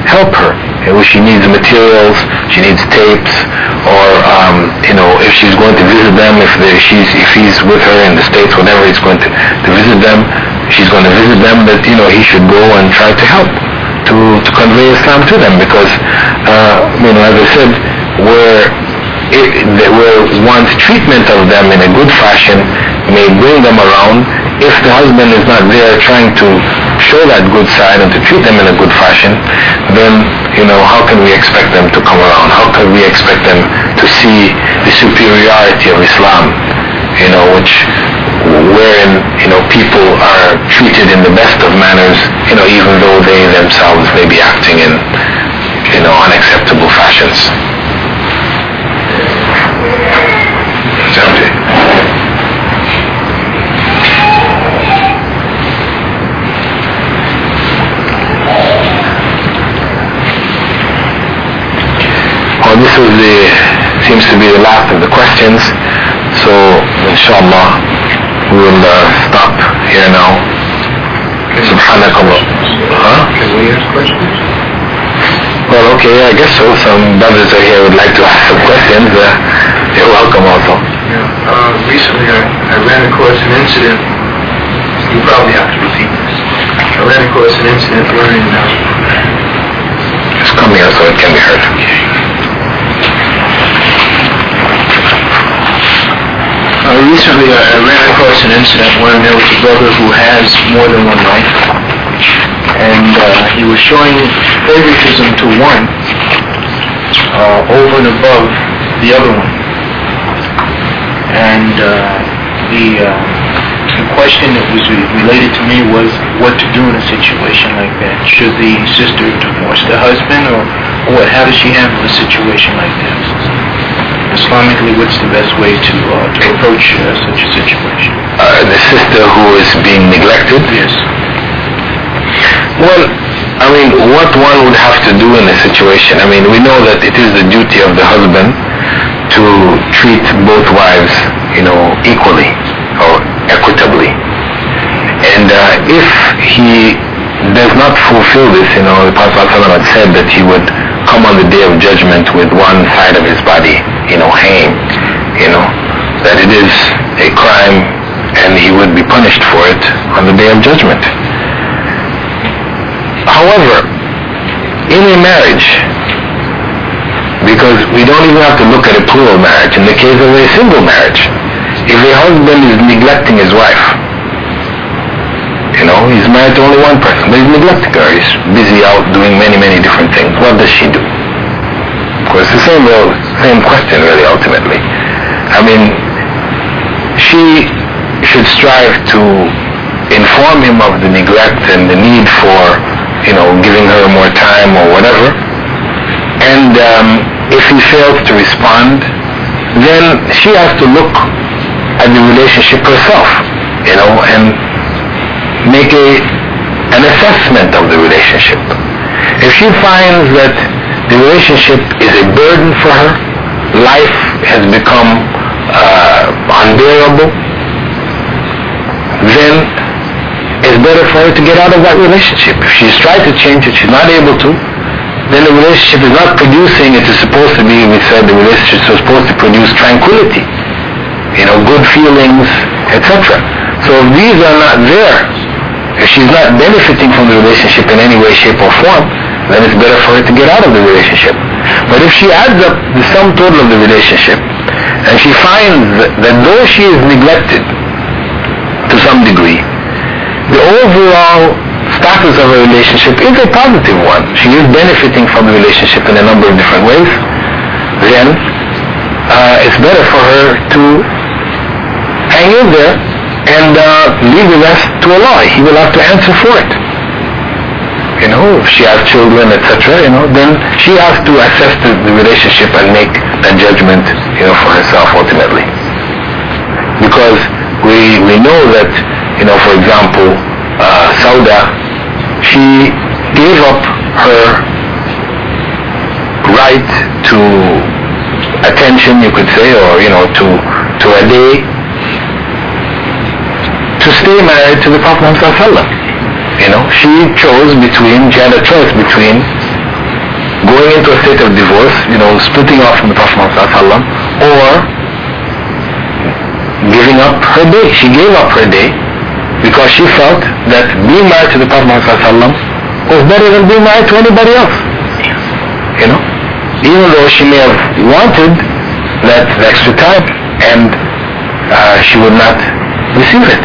help her. If she needs materials, she needs tapes, or if she's going to visit them, if he's with her in the States, whatever, he's going to visit them, she's going to visit them, that he should go and try to help to convey Islam to them, because as I said, where one's treatment of them in a good fashion may bring them around. If the husband is not there trying to show that good side and to treat them in a good fashion, then how can we expect them to come around? How can we expect them to see the superiority of Islam, wherein people are treated in the best of manners, even though they themselves may be acting in unacceptable fashions. This seems to be the last of the questions, so inshallah we will stop here now. Subhanakallah. Can we ask questions? Well, okay, I guess so. Some brothers are here who would like to ask some questions. You're welcome also. Yeah. Recently I ran across an incident. You probably have to repeat this. I ran across an incident wherein just come here so it can be heard. Recently I ran across an incident where there was a brother who has more than one wife, and he was showing favoritism to one over and above the other one. And the question that was related to me was what to do in a situation like that. Should the sister divorce the husband, or what? How does she handle a situation like that? Islamically, what's the best way to approach such a situation? The sister who is being neglected? Yes. Well, what one would have to do in a situation, we know that it is the duty of the husband to treat both wives, equally or equitably. And if he does not fulfill this, the Prophet ﷺ had said that he would come on the day of judgment with one side of his body, hanging, that it is a crime and he would be punished for it on the day of judgment. However, in a marriage, because we don't even have to look at a plural marriage, in the case of a single marriage, if a husband is neglecting his wife, he's married to only one person, but he's neglecting her, he's busy out doing many, many different things, what does she do? Of course, the same question really, ultimately. She should strive to inform him of the neglect and the need for, giving her more time or whatever. And if he fails to respond, then she has to look at the relationship herself, and make an assessment of the relationship. If she finds that the relationship is a burden for her, life has become unbearable, then it's better for her to get out of that relationship. If she's tried to change it, she's not able to, then the relationship is not producing, it is supposed to be, we said the relationship is supposed to produce tranquility, good feelings, etc. So if these are not there, if she's not benefiting from the relationship in any way, shape or form, then it's better for her to get out of the relationship. But if she adds up the sum total of the relationship, and she finds that though she is neglected to some degree, the overall status of her relationship is a positive one, she is benefiting from the relationship in a number of different ways, then it's better for her to hang in there and leave the rest to Allah. He will have to answer for it. If she has children, etc., then she has to assess the relationship and make a judgment, for herself ultimately. Because we know that, for example, Sauda, she gave up her right to attention, you could say, or to a day, to stay married to the Prophet ﷺ. She had a choice between going into a state of divorce, splitting off from the Prophet ﷺ, or giving up her day. She gave up her day because she felt that being married to the Prophet ﷺ was better than being married to anybody else. Even though she may have wanted that extra time, and she would not receive it.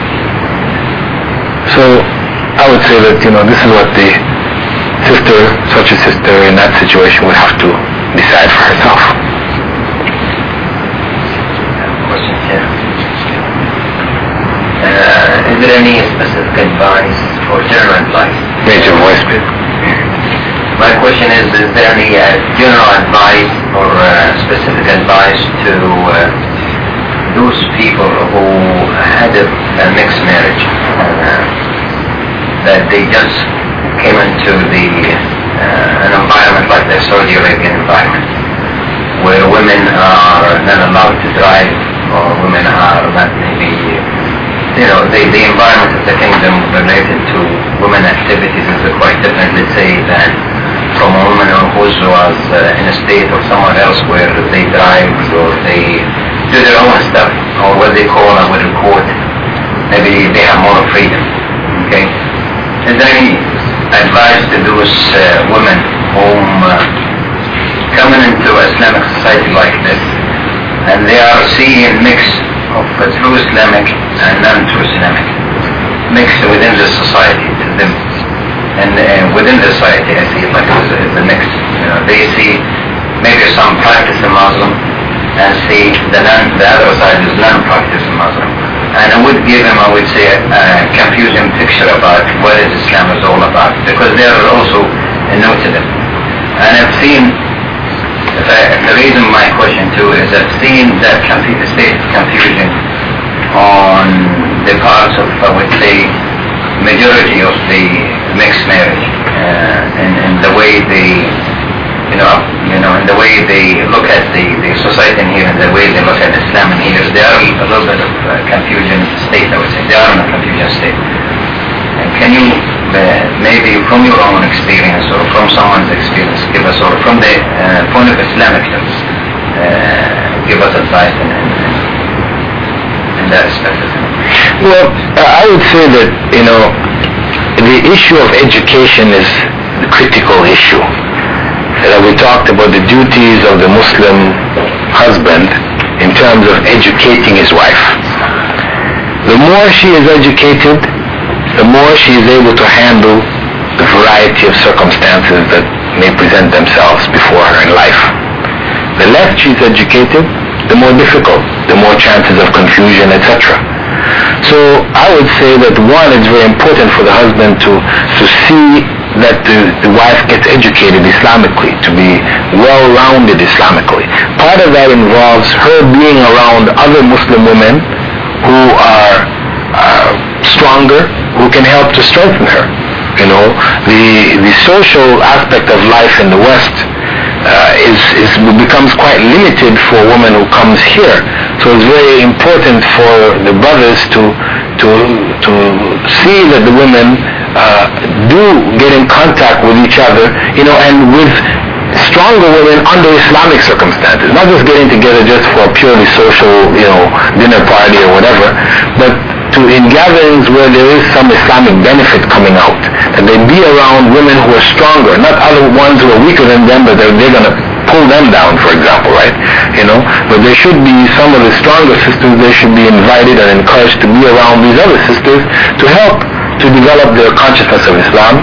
So I would say that this is what the sister, such a sister in that situation, would have to decide for herself. Question here. Is there any specific advice for general advice? Raise your voice, please. My question is there any general advice or specific advice to those people who had a mixed marriage, that they just came into an environment like the Saudi Arabian environment, where women are not allowed to drive, or women are not maybe, the environment of the kingdom related to women activities is quite different, let's say, than from a woman who was in a state or somewhere else where they drive or they do their own stuff, or what they call, I would report, maybe they have more freedom. Okay? Is there any advice to those women who coming into Islamic society like this, and they are seeing a mix of true Islamic and non-true Islamic mixed within the society to them? And within the society, I see it like it's a mix. They see maybe some practicing Muslim, and see the other side is non-practicing Muslim. And I would give them, I would say, a confusing picture about what is Islam is all about, because they are also new to them. And I've seen, the reason my question too is I've seen that state of confusion on the parts of, I would say, majority of the mixed marriage, and the way they, in the way they look at the society in here, and the way they look at Islam in here, they are a little bit of a confusion state, I would say. They are in a confusion state. And can you, maybe from your own experience, or from someone's experience, give us, or from the point of Islamic terms, give us advice in that aspect? Well, I would say that, the issue of education is the critical issue. We talked about the duties of the Muslim husband in terms of educating his wife. The more she is educated, the more she is able to handle the variety of circumstances that may present themselves before her in life. The less she is educated, the more difficult, the more chances of confusion, etc. So I would say that one, it's very important for the husband to see that the wife gets educated Islamically, to be well-rounded Islamically. Part of that involves her being around other Muslim women who are stronger, who can help to strengthen her. The social aspect of life in the West becomes quite limited for a woman who comes here. So it's very important for the brothers to see that the women do get in contact with each other, and with stronger women under Islamic circumstances, not just getting together just for a purely social, dinner party or whatever, but in gatherings where there is some Islamic benefit coming out, and they be around women who are stronger, not other ones who are weaker than them, but they're going to pull them down, for example, right? But there should be some of the stronger sisters, they should be invited and encouraged to be around these other sisters to help to develop their consciousness of Islam.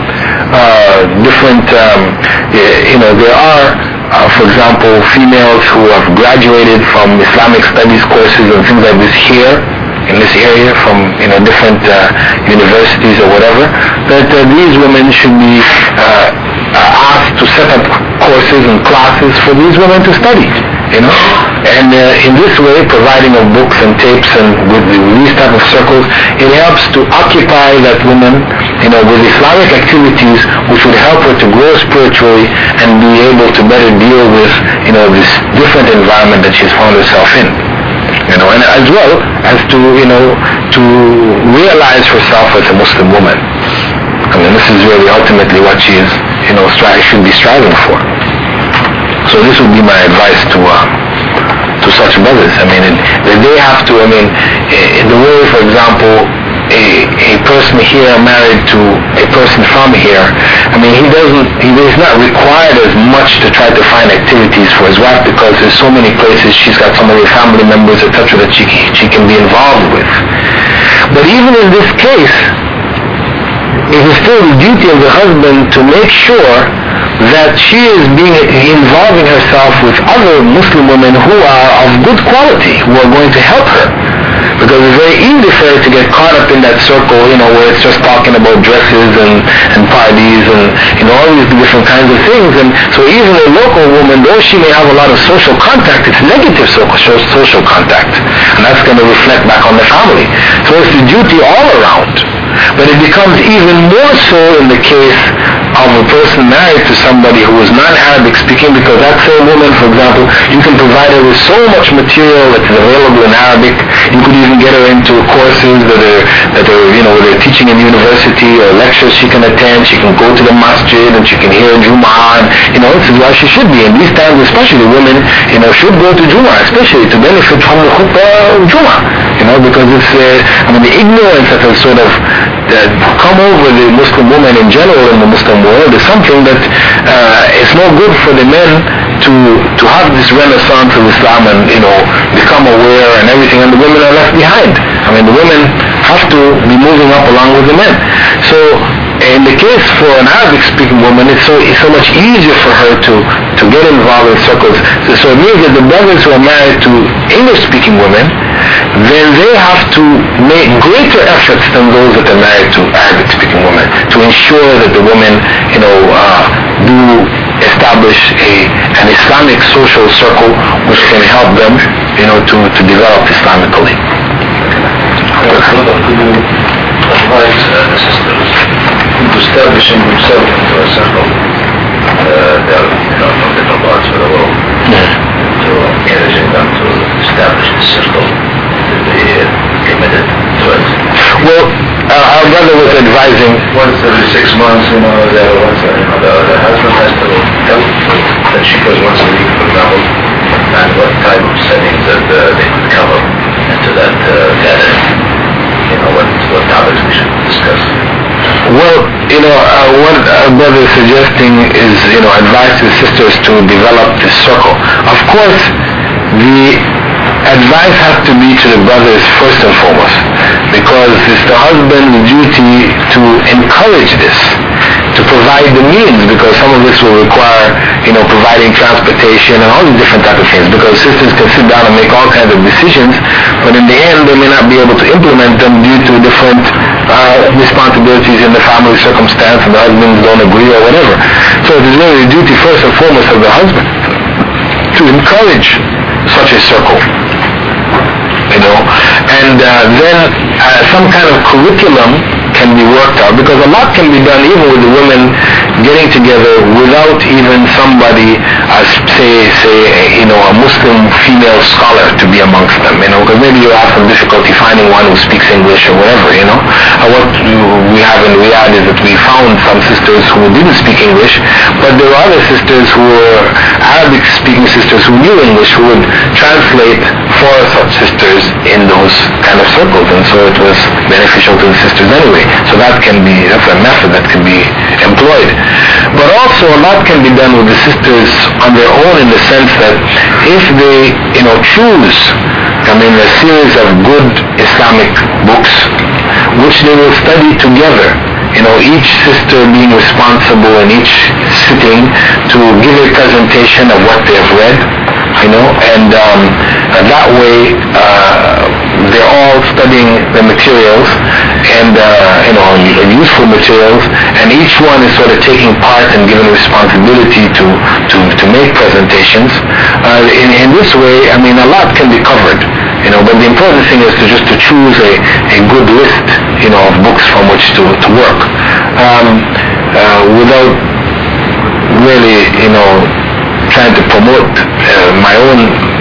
There are, for example, females who have graduated from Islamic studies courses and things like this here in this area from different universities or whatever, that these women should be asked to set up courses and classes for these women to study, and in this way, providing of books and tapes and with these type of circles, it helps to occupy that woman with Islamic activities which would help her to grow spiritually and be able to better deal with this different environment that she's found herself in. And as well as to realize herself as a Muslim woman. I mean, this is really ultimately what she is, should be striving for. So this would be my advice to such brothers. I mean, they have to, in the way, for example, a person here married to a person from here, he's not required as much to try to find activities for his wife, because there's so many places she's got so many family members, etc., that she can be involved with. But even in this case, it is still the duty of the husband to make sure that she is involving herself with other Muslim women who are of good quality, who are going to help her. Because it's very easy for her to get caught up in that circle, where it's just talking about dresses and parties and all these different kinds of things. And so even a local woman, though she may have a lot of social contact, it's negative social contact. And that's going to reflect back on the family. So it's the duty all around. But it becomes even more so in the case of a person married to somebody who is non-Arabic speaking, because that same woman, for example, you can provide her with so much material that's available in Arabic. You could even get her into courses that are they're teaching in university, or lectures she can attend. She can go to the masjid and she can hear Jumu'ah, and this is why she should be. In these times, especially women, should go to Jumu'ah, especially to benefit from the khutbah of Jumu'ah. Because it's the ignorance that has sort of come over the Muslim woman in general in the Muslim world is something that it's no good for the men to have this renaissance of Islam and become aware and everything, and the women are left behind. The women have to be moving up along with the men. So in the case for an Arabic-speaking woman, it's so much easier for her to get involved in circles. So it means that the brothers who are married to English-speaking women, then they have to make greater efforts than those that are married to Arabic-speaking women to ensure that the women, do establish an Islamic social circle which can help them, to develop Islamically. Could you advise the sisters into establishing themselves into a circle? They are, from different parts of the world. To encouraging them to establish the circle, to be committed to it. Well, our brother was advising. Once every 6 months, the husband has to help that she goes once a week, for example, and what type of settings that they could cover into that gathering. What topics we should discuss. Well, what our brother is suggesting is, advise the sisters to develop this circle. Of course, the advice has to be to the brothers first and foremost, because it's the husband's duty to encourage this, to provide the means, because some of this will require, providing transportation and all these different types of things, because sisters can sit down and make all kinds of decisions, but in the end they may not be able to implement them due to different responsibilities in the family circumstance, and the husbands don't agree or whatever. So it is really the duty first and foremost of the husband to encourage such a circle, and then some kind of curriculum can be worked out, because a lot can be done even with the women getting together without even somebody, say a Muslim female scholar to be amongst them, because maybe you have some difficulty finding one who speaks English or whatever, What we have in Riyadh is that we found some sisters who didn't speak English, but there were other sisters who were Arabic-speaking sisters who knew English, who would translate for such sisters in those kind of circles, and so it was beneficial to the sisters anyway. So that's a method that can be employed. But also a lot can be done with the sisters on their own, in the sense that if they choose a series of good Islamic books which they will study together, each sister being responsible in each sitting to give a presentation of what they have read, and that way they're all studying the materials and useful materials, and each one is sort of taking part and given responsibility to make presentations. In this way, a lot can be covered, but the important thing is to choose a good list, of books from which to work, without really, trying to promote my own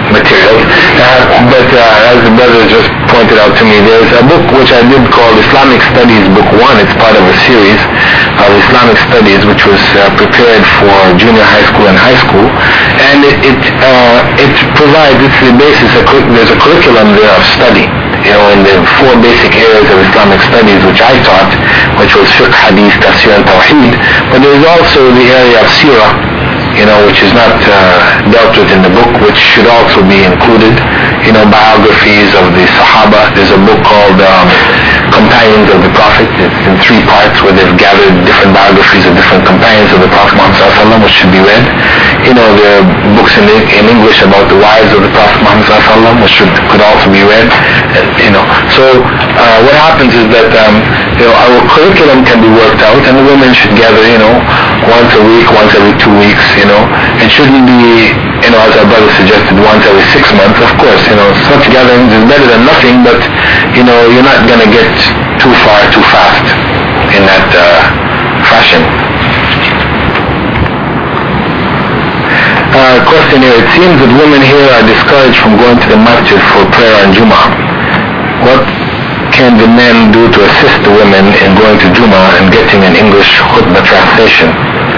materials. But as the brother just pointed out to me, there's a book which I did called Islamic Studies Book 1. It's part of a series of Islamic Studies which was prepared for junior high school and high school, and it provides, it's the basis, there's a curriculum there of study, in the 4 basic areas of Islamic studies which I taught, which was fiqh, hadith, tafsir, and tawheed. But there's also the area of seerah, which is not dealt with in the book, which should also be included. Biographies of the Sahaba. There's a book called Companions of the Prophet. It's in 3 parts where they've gathered different biographies of different companions of the Prophet Muhammad ﷺ, which should be read. There are books in English about the wives of the Prophet Muhammad ﷺ, which could also be read. So what happens is that our curriculum can be worked out, and the women should gather once a week, once every 2 weeks. It shouldn't be as our brother suggested, once every 6 months. Of course, such gatherings is better than nothing, but you're not going to get too far too fast in that fashion. Question here: it seems that women here are discouraged from going to the masjid for prayer on Jummah. What can the men do to assist the women in going to Jummah and getting an English khutbah translation?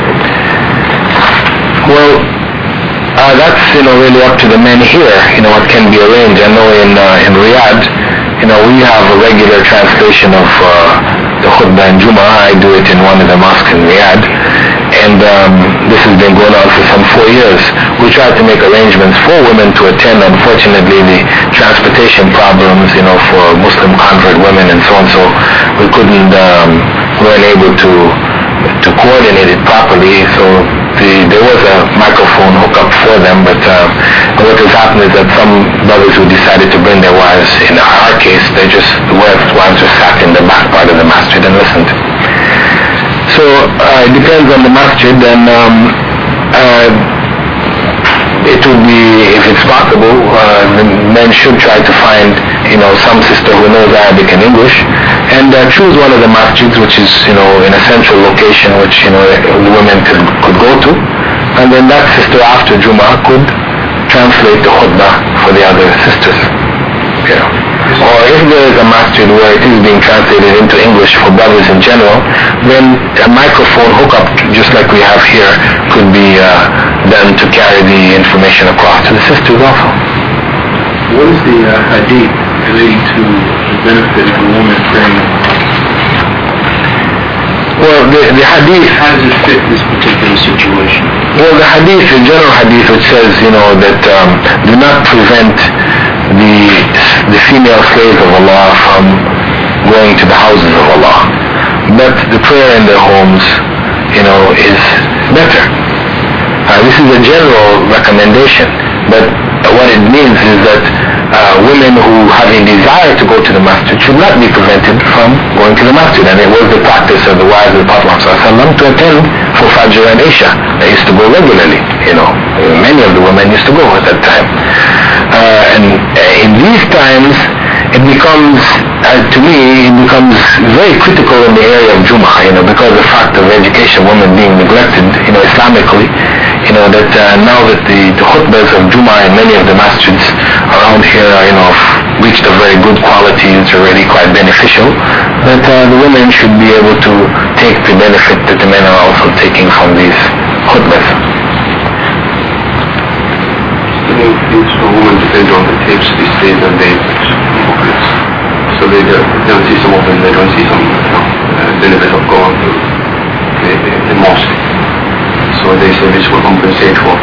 Well, that's really up to the men here. What can be arranged. I know in Riyadh, we have a regular translation of the khutbah in Jummah. I do it in one of the mosques in Riyadh, and this has been going on for some 4 years. We try to make arrangements for women to attend. Unfortunately, the transportation problems, for Muslim convert women and so on, so we weren't able to coordinate it properly. So there was a microphone hookup for them, but what has happened is that some brothers who decided to bring their wives, in our case, the wives just sat in the back part of the masjid and listened. So it depends on the masjid, and it would be, if it's possible, the men should try to find some sister who knows Arabic and English, and choose one of the masjids which is in a central location which the women could go to, and then that sister after Jummah could translate the khutbah for the other sisters. Or if there is a masjid where it is being translated into English for brothers in general, then a microphone hookup, just like we have here, could be done to carry the information across to the sisters also. What is the hadith relating to the benefit of a woman praying? Well, the hadith... How does it fit this particular situation? Well, the hadith, the general hadith, which says, that do not prevent the female slaves of Allah from going to the houses of Allah, but the prayer in their homes, is better. This is a general recommendation, but what it means is that women who have a desire to go to the masjid should not be prevented from going to the masjid, and it was the practice of the wives of the Prophet ﷺ to attend for Fajr and Isha. They used to go regularly. Many of the women used to go at that time. And in these times, it becomes, to me, it becomes very critical in the area of Jummah, because of the fact of education, women being neglected, Islamically, that now that the khutbahs of Jummah in many of the masjids around here have reached a very good quality, it's already quite beneficial, that the women should be able to take the benefit that the men are also taking from these khutbahs. For women depend on the tapes these days and booklets. So they don't see some of them, they don't see some benefit of going to the mosque. So they say this will compensate for.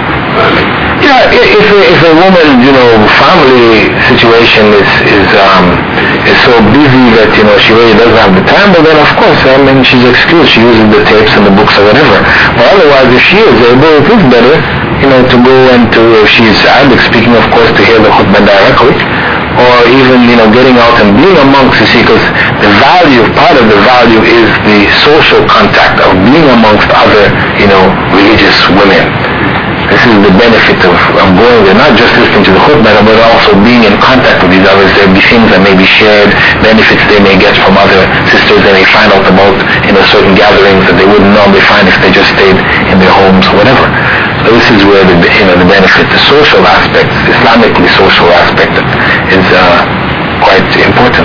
If a woman's family situation is so busy that she really doesn't have the time, but then of course she's excused. She uses the tapes and the books or whatever. But otherwise, if she is able, it is better to go and if she's Arabic speaking, of course, to hear the khutbah directly, or even getting out and being amongst, because the value, part of the value is the social contact of being amongst other religious women. This is the benefit of going there, not just listening to the khutbah, but also being in contact with these others. There will be things that may be shared, benefits they may get from other sisters they may find out about certain gatherings that they wouldn't normally find if they just stayed in their homes or whatever. So this is where the benefit, the social aspect, Islamically social aspect, is quite important.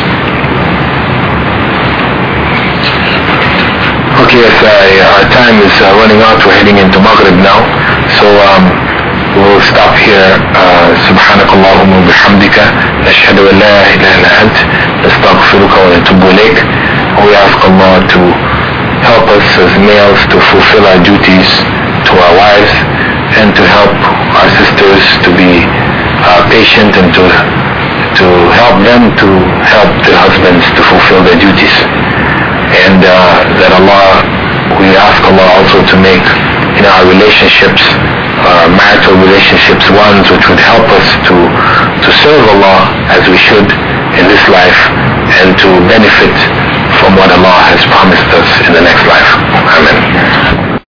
Okay, yes, our time is running out. We're heading into Maghrib now, so we'll stop here. سبحانك اللهم وبحمدك نشهد أن لا إله إلا أنت نستغفرك ونتوب إليك. We ask Allah to help us as males to fulfill our duties to our wives, and to help our sisters to be patient, and to help them to help their husbands to fulfill their duties. And that Allah, we ask Allah also to make in our relationships, marital relationships, ones which would help us to serve Allah as we should in this life, and to benefit from what Allah has promised us in the next life. Amen.